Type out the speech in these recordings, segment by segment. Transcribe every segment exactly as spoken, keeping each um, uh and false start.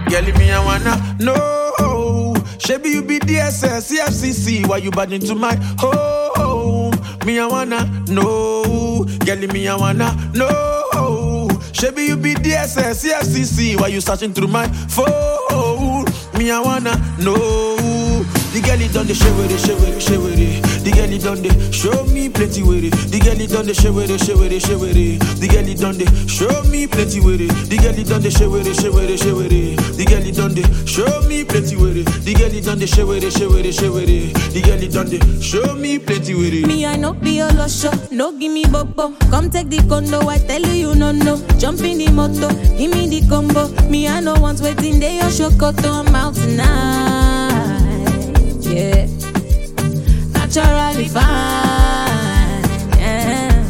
Girl, me I wanna know. Shabby you be D S S, C F C C. Why you bad into my home? Me I wanna know. Girl, me I wanna know. Shabby you be D S S, C F C C. Why you searching through my phone? Me I wanna know. The girl it done the show with it, show with it, show with it. The girl it done the show me plenty with it. The girl it done the show with it, show with it, show with it. The girl it done the show me plenty with it. The girl it done the show with it, show with it, show with it. The girl it done the show me plenty with it. The girl it done the show with it, show with it, show with it. The girl it done the show me plenty with it. Me I no be a lusher, no give me bobo. Come take the condo, I tell you you no no. Jump in the motor, give me the combo. Me I no want waiting there, your shokoto, I'm out tonight. Yeah, naturally fine. Yeah.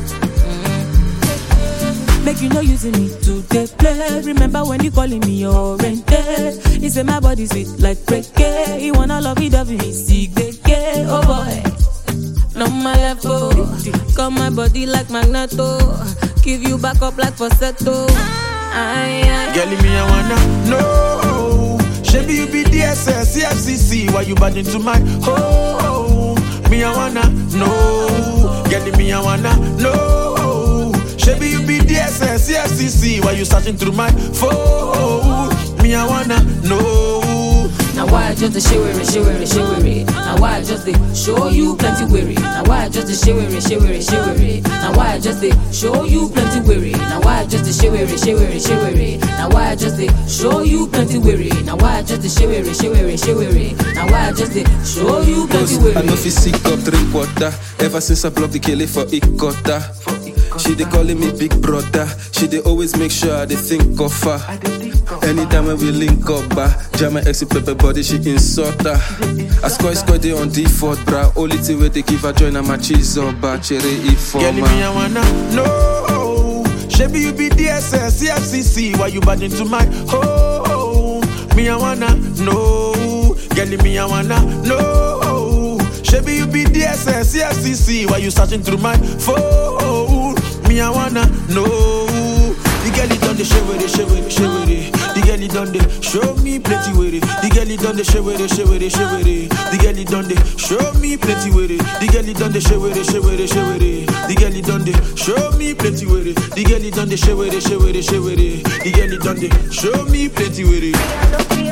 Mm. Make you no using me to take play. Remember when you calling me oriented? He say my body sweet like reggae. He wanna love it, love me, sick gay. Oh boy, no my level. Got my body like magneto. Give you back up like falsetto. Aye, aye. Girl, me I wanna know. Shabby you be D S S, C F C C. Why you bad into my home? Me I wanna know. Girl, me I wanna know. Shabby you be D S S, C F C C. Why you searching through my phone? Me I wanna know. Now why just the shivery, shivery, shivery? Now why just the show you plenty weary? Now why just the shivery, shivery, shivery? Now why just the show you plenty weary? Now why just the shivery, shivery, shivery? Now why just the show you plenty weary? Now why just the shivery, shivery, shivery? Now why just the show you plenty weary? I know if you sick up drink water. Ever since I blocked the Kelly for Ikota. She dey calling me big brother. She dey always make sure I dey think of her. Anytime when we link up, bah, jam my ex pepper body, she insult her. I score score day on default, bra. Only thing where they give her join, I'm a cheese or bah, cherry informa. Girl, me I wanna know. Shabby you be D S S, C F C C. Why you bad into my home? Me I wanna know. Girl, me I wanna know. Shabby you be D S S, C F C C. Why you searching through my phone? Me I wanna know. The girl it done the show with it, show with it, show with it. The girl it done the show me plenty with it. The girl it done the show with it, show with it, show with it. The girl it done the show me plenty with it. The girl it done the show with it, show with it, show with it. The girl it done the show me plenty with it. The girl it done the show with it, show with it, show with it. The girl it done the show me plenty with it.